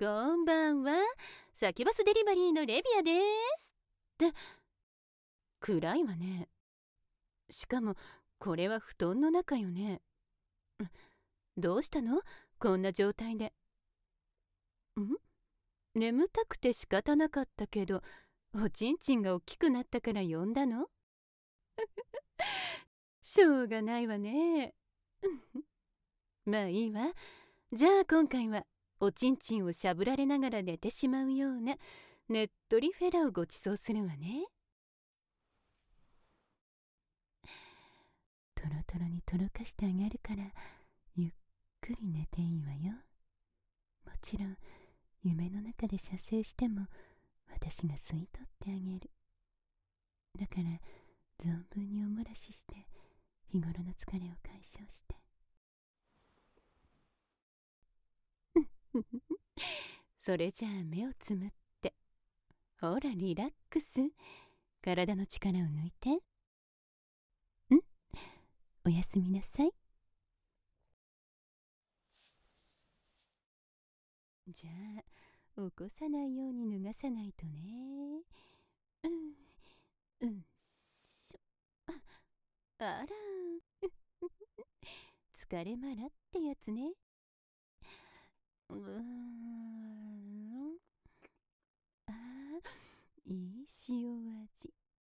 こんばんは。サキバスデリバリーのレビアです。って暗いわね。しかもこれは布団の中よね。どうしたの？こんな状態で。眠たくて仕方なかったけど、おちんちんが大きくなったから呼んだの？しょうがないわね。まあいいわ。じゃあ今回はおちんちんをしゃぶられながら寝てしまうようなねっとりフェラをごちそうするわね。トロトロにとろかしてあげるからゆっくり寝ていいわよ。もちろん夢の中で射精しても私が吸い取ってあげる。だから存分におもらしして日頃の疲れを解消して。それじゃあ目をつむって、ほらリラックス。体の力を抜いて。おやすみなさい。じゃあ起こさないように脱がさないとね。しょ。あら疲れまらってやつね。あー、いい塩味。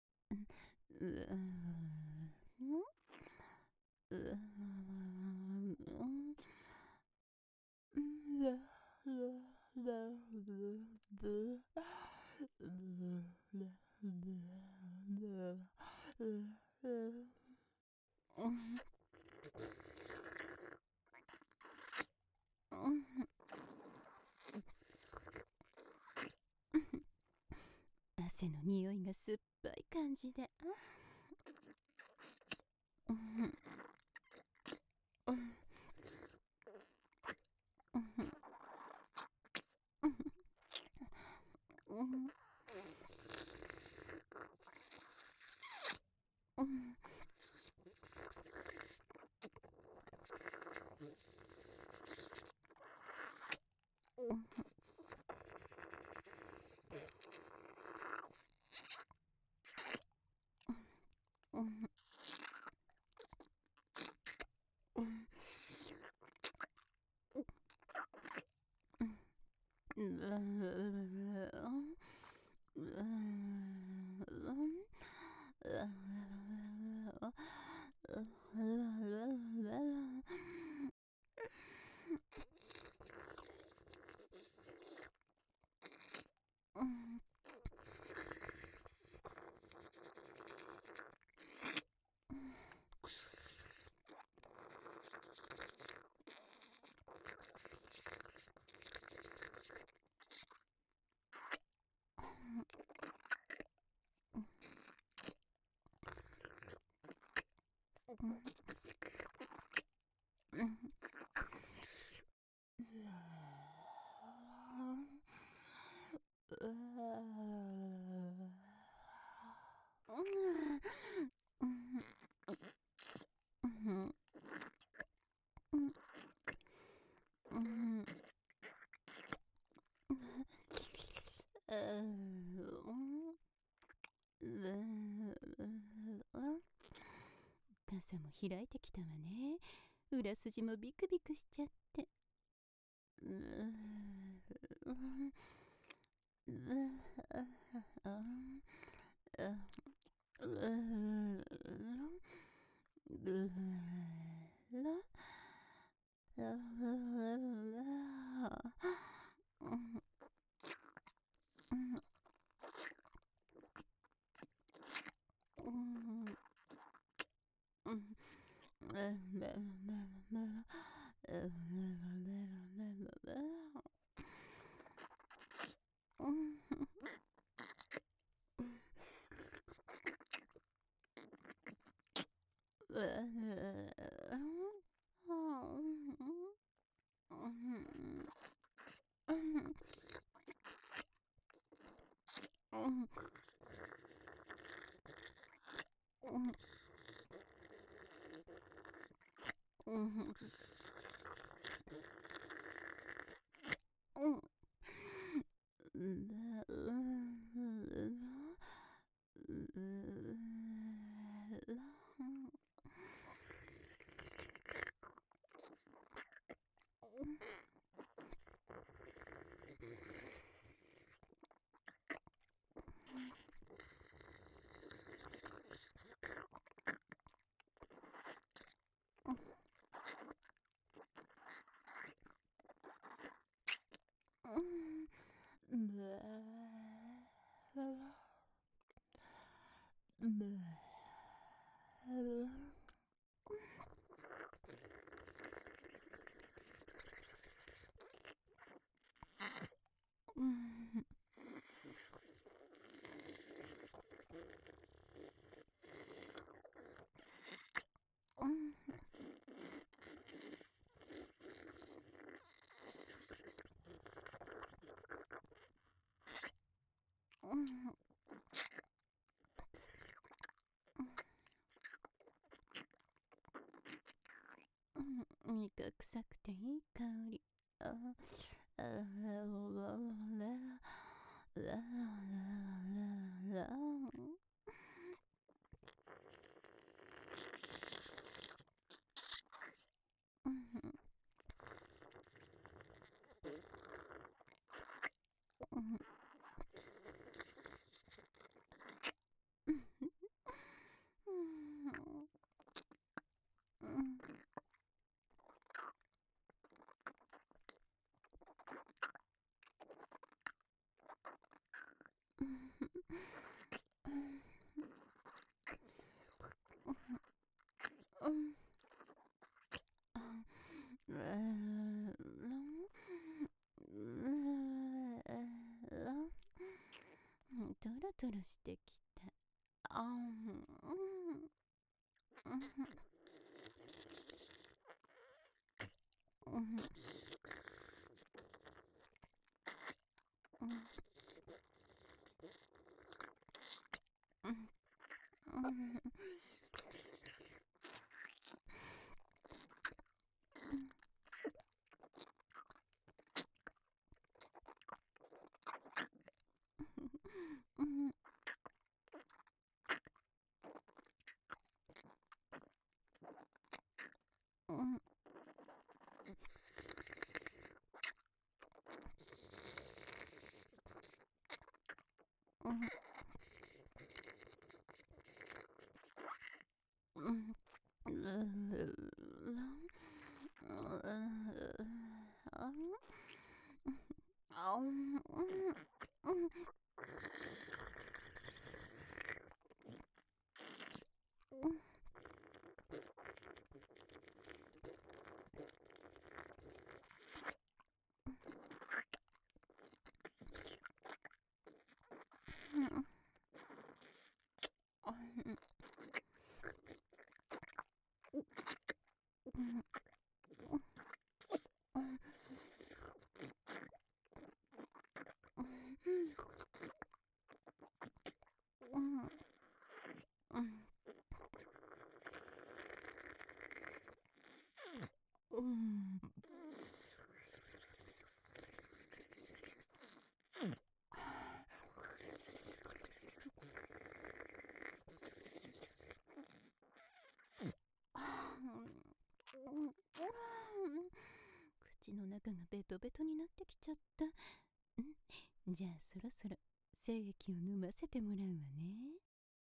汗の匂いが酸っぱい感じで。傘も開いてきたわね。裏筋もビクビクしちゃって。 味が臭くていい香り。トロトロしてきた。口の中がベトベトになってきちゃった。じゃあそろそろ精液を飲ませてもらうわね。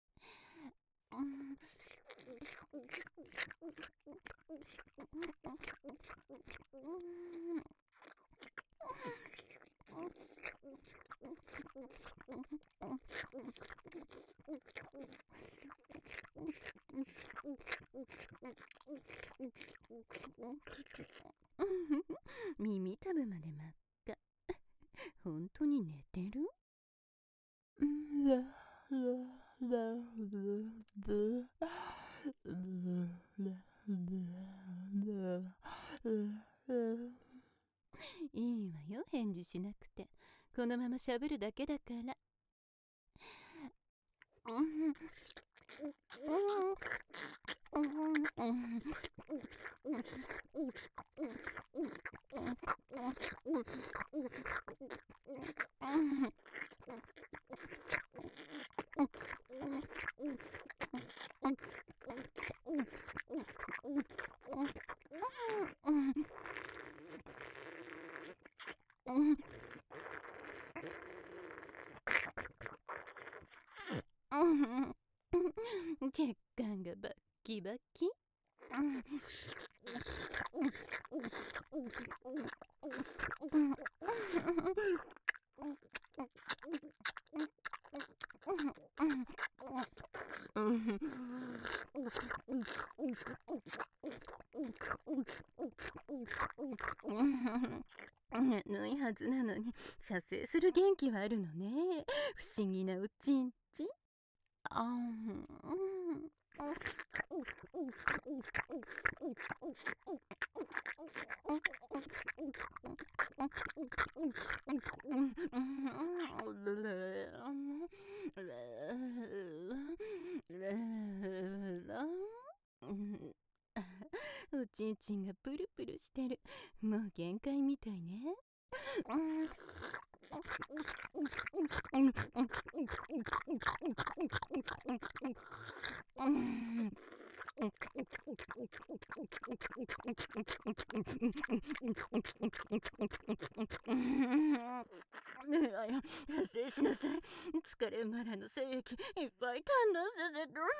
耳たぶまで真っ赤。本当に寝てる？いいわよ、返事しなくて。このまま喋るだけだから。血管がバッキバキ。眠いはずなのに射精する元気はあるのね。不思議なおちんちん。 ちんちんがプルプルしてる。もう限界みたいね。いやいや、射精しなさい。疲れ馬らの精液いっぱい堪能させる。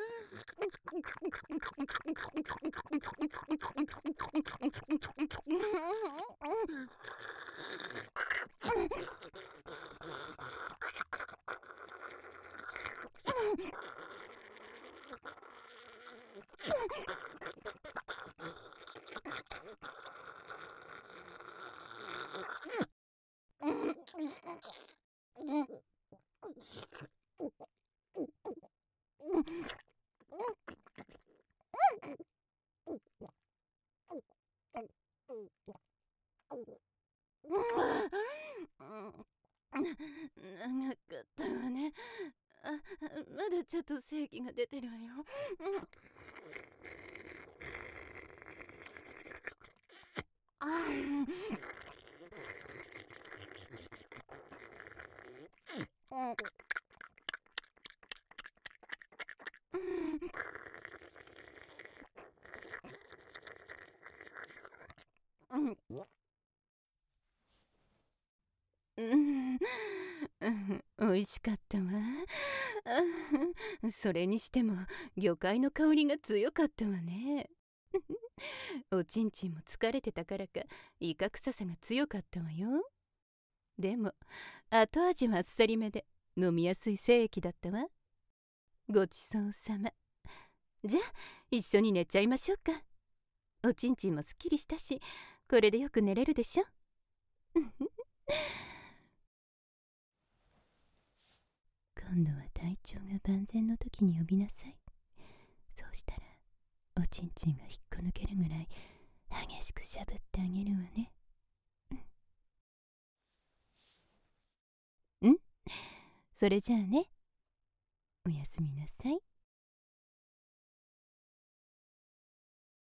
長かったわね。まだちょっと精液が出てるわよ。美味しかったわ。それにしても魚介の香りが強かったわね。おちんちんも疲れてたからかイカ臭さが強かったわよ。でも後味はあっさりめで飲みやすい精液だったわ。ごちそうさま。じゃあ一緒に寝ちゃいましょうか。おちんちんもすっきりしたし、これでよく寝れるでしょ。今度は体調が万全の時に呼びなさい。そうしたらおちんちんが引っこ抜けるぐらい激しくしゃぶってあげるわね。それじゃあね、おやすみなさい。